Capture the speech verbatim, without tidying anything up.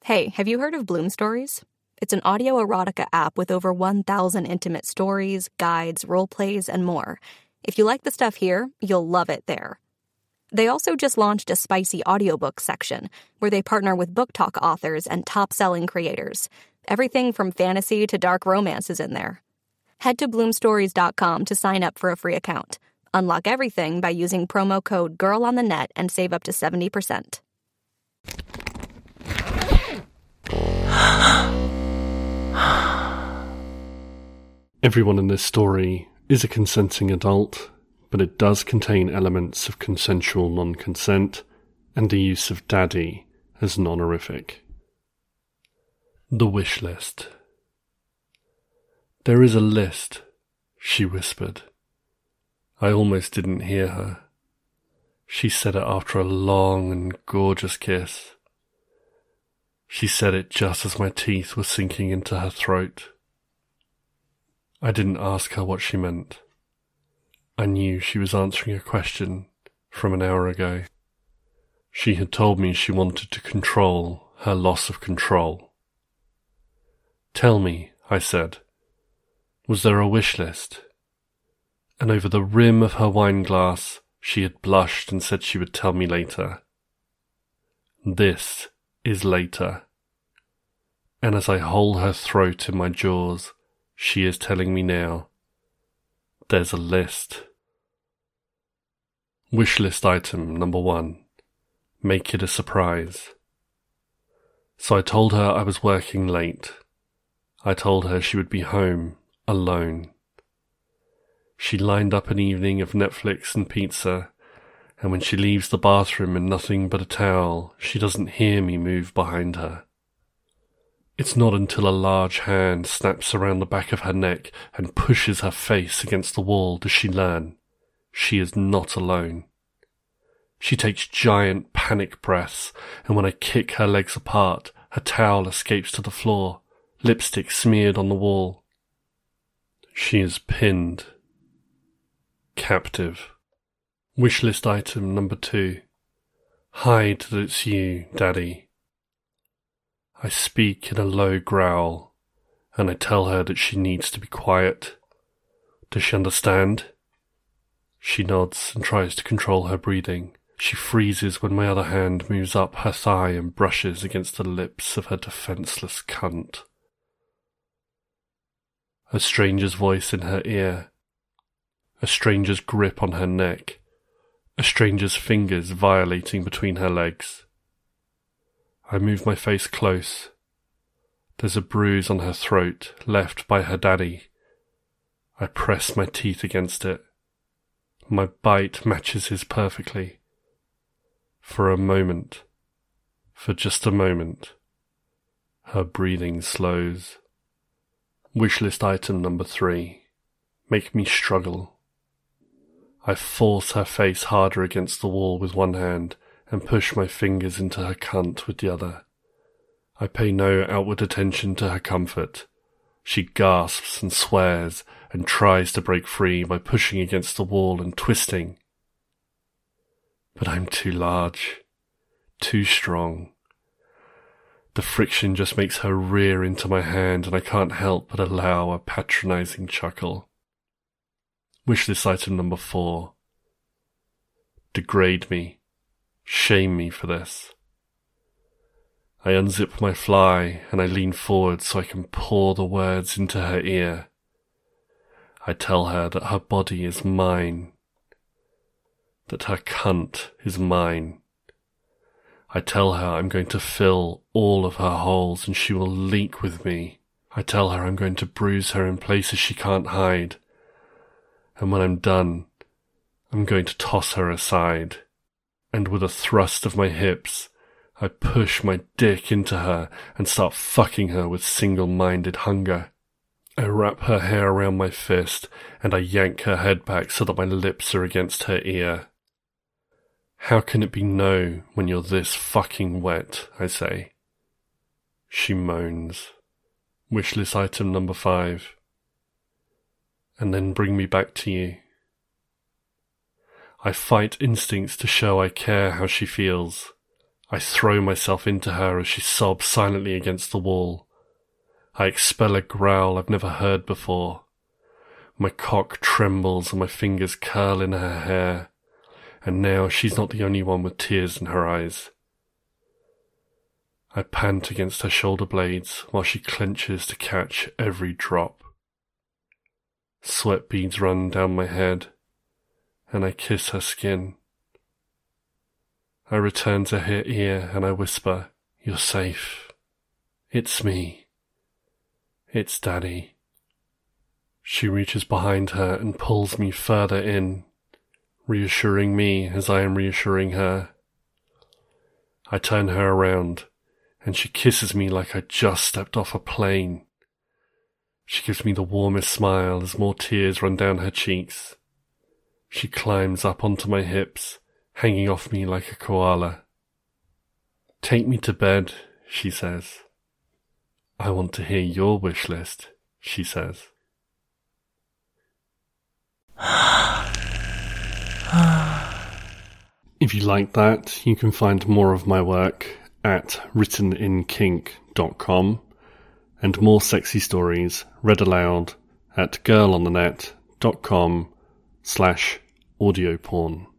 Hey, have you heard of Bloom Stories? It's an audio erotica app with over one thousand intimate stories, guides, role plays, and more. If you like the stuff here, you'll love it there. They also just launched a spicy audiobook section where they partner with book talk authors and top-selling creators. Everything from fantasy to dark romance is in there. Head to bloom stories dot com to sign up for a free account. Unlock everything by using promo code GIRLONTHENET and save up to seventy percent. Everyone in this story is a consenting adult, but it does contain elements of consensual non-consent and the use of daddy as non-horrific. The wish list. There is a list, she whispered. I almost didn't hear her. She said it after a long and gorgeous kiss. She said it just as my teeth were sinking into her throat. I didn't ask her what she meant. I knew she was answering a question from an hour ago. She had told me she wanted to control her loss of control. Tell me, I said, was there a wish list? And over the rim of her wine glass, she had blushed and said she would tell me later. This is later. And as I hold her throat in my jaws, she is telling me now, there's a list. Wish list item number one, make it a surprise. So I told her I was working late. I told her she would be home, alone. She lined up an evening of Netflix and pizza, and when she leaves the bathroom in nothing but a towel, she doesn't hear me move behind her. It's not until a large hand snaps around the back of her neck and pushes her face against the wall does she learn she is not alone. She takes giant panic breaths, and when I kick her legs apart, her towel escapes to the floor, lipstick smeared on the wall. She is pinned. Captive. Wishlist item number two. Hide that it's you, Daddy. I speak in a low growl, and I tell her that she needs to be quiet. Does she understand? She nods and tries to control her breathing. She freezes when my other hand moves up her thigh and brushes against the lips of her defenseless cunt. A stranger's voice in her ear. A stranger's grip on her neck. A stranger's fingers violating between her legs. I move my face close. There's a bruise on her throat, left by her daddy. I press my teeth against it. My bite matches his perfectly. For a moment, for just a moment, her breathing slows. Wishlist item number three. Make me struggle. I force her face harder against the wall with one hand, and push my fingers into her cunt with the other. I pay no outward attention to her comfort. She gasps and swears and tries to break free by pushing against the wall and twisting. But I'm too large, too strong. The friction just makes her rear into my hand, and I can't help but allow a patronizing chuckle. Wishlist item number four. Degrade me. Shame me for this. I unzip my fly and I lean forward so I can pour the words into her ear. I tell her that her body is mine, that her cunt is mine. I tell her I'm going to fill all of her holes and she will leak with me. I tell her I'm going to bruise her in places she can't hide. And when I'm done, I'm going to toss her aside. And with a thrust of my hips, I push my dick into her and start fucking her with single-minded hunger. I wrap her hair around my fist and I yank her head back so that my lips are against her ear. How can it be no when you're this fucking wet, I say. She moans. Wishlist item number five. And then bring me back to you. I fight instincts to show I care how she feels. I throw myself into her as she sobs silently against the wall. I expel a growl I've never heard before. My cock trembles and my fingers curl in her hair, and now she's not the only one with tears in her eyes. I pant against her shoulder blades while she clenches to catch every drop. Sweat beads run down my head, and I kiss her skin. I return to her ear and I whisper, "You're safe. It's me. It's Daddy." She reaches behind her and pulls me further in, reassuring me as I am reassuring her. I turn her around, and she kisses me like I just stepped off a plane. She gives me the warmest smile as more tears run down her cheeks. She climbs up onto my hips, hanging off me like a koala. "Take me to bed," she says. "I want to hear your wish list," she says. If you like that, you can find more of my work at written in kink dot com and more sexy stories read aloud at girl on the net dot com slash audio porn.